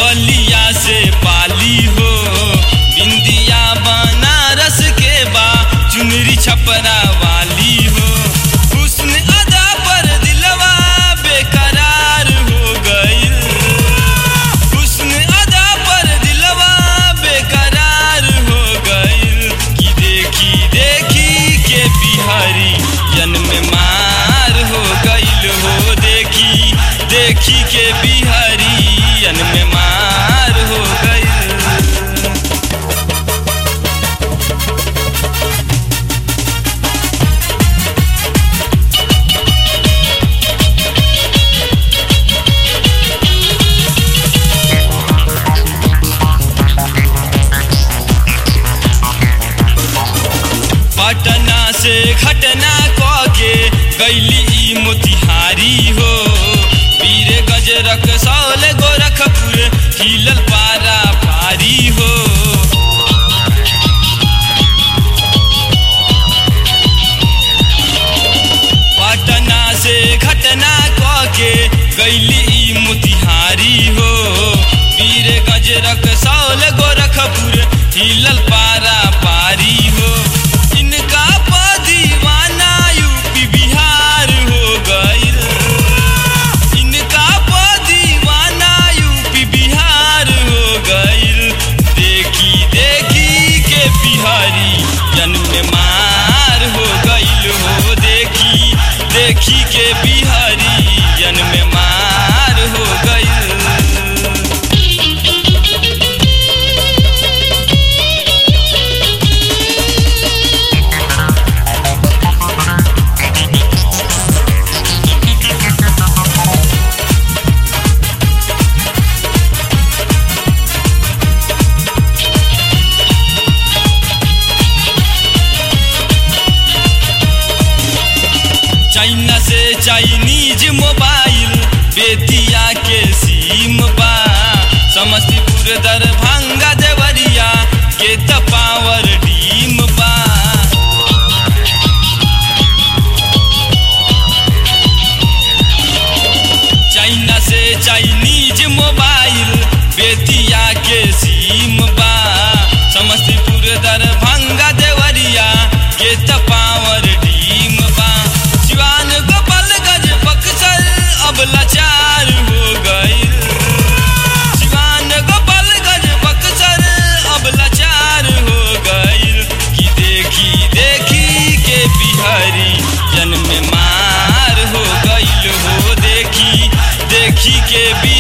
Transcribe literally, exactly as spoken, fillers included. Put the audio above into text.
बलिया से पाली हो, बिंदिया बनारस के बा चुनरी छपरा वाली हो। हुस्न अदा पर दिलवा बेकरार हो गइल, हुस्न अदा पर दिलवा बेकरार हो गइल। कि देखी देखी के बिहारी जन में मार हो गइल हो, देखी देखी के बिहारी जन में मार हो गइल। पटना से घटना कके गैली ई मोतिहारी हो, वीर गजरक सौल गोरखपुर हिलल पारा भारी हो। पटना से घटना कके गैली ई मोतिहारी हो, वीर गजरक सौल गोरखपुर हिलल पारा पारी हो। इनका दीवाना यूपी बिहार हो गइल, इनका दीवाना यूपी बिहार हो गइल। देखी देखी के बिहारी जन में मार हो गइल हो, देखी देखी के बिहारी जन में मार हो गइल। चाइना से चाइनीज मोबाइल बेतिया के सीम बा, समस्तीपुर दरभंगा देवरिया के त पावर डीम बा। चाइना से चाइनीज मोबाइल बेतिया के सीम बा, समस्तीपुर दरभंगा देवरिया के त पावर डीम बा। सिवान गोपालगंज बक्सर अब लाचार हो गइल, सिवान गोपालगंज बक्सर अब लाचार हो गइल। कि देखी देखी के बिहारी जन में मार हो गइल हो, देखी देखी के